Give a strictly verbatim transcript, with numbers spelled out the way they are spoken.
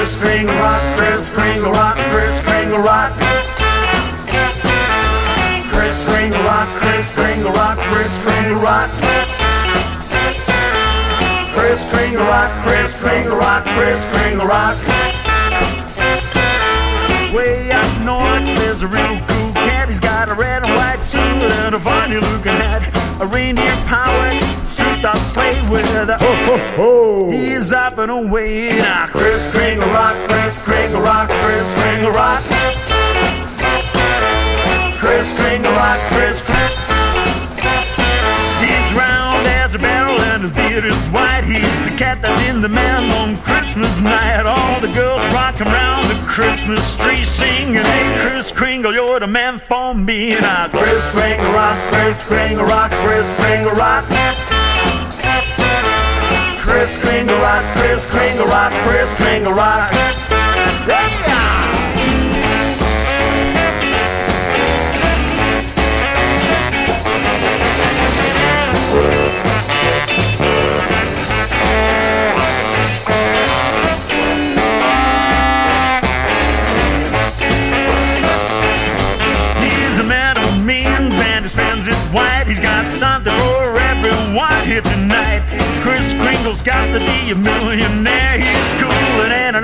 Kris Kringle rock, Kris Kringle rock, Kris Kringle rock. Kris Kringle rock, Kris Kringle rock, Kris Kringle rock. Kris Kringle rock, Kris Kringle rock, Kris Kringle rock. Way up north, there's a real cool cat. He's got a red and white suit and a funny looking hat. A reindeer-powered suit-up sleigh with a ho ho ho. He's up and away now. Kris Kringle rock, Kris Kringle rock, Kris Kringle rock. Kris Kringle rock, Kris Kringle. He's round as a barrel and his beard is white. He's the cat that's in the man on Christmas night. All the girls rock around the Christmas tree singing, hey Kris Kringle, you're the man for me. Now Kris Kringle rock, Kris Kringle rock, Kris Kringle rock. Kris Kringle rock, Kris Kringle rock, Kris Kringle rock. Yeah! White, he's got something for everyone here tonight. Kris Kringle's got to be a millionaire. He's cool and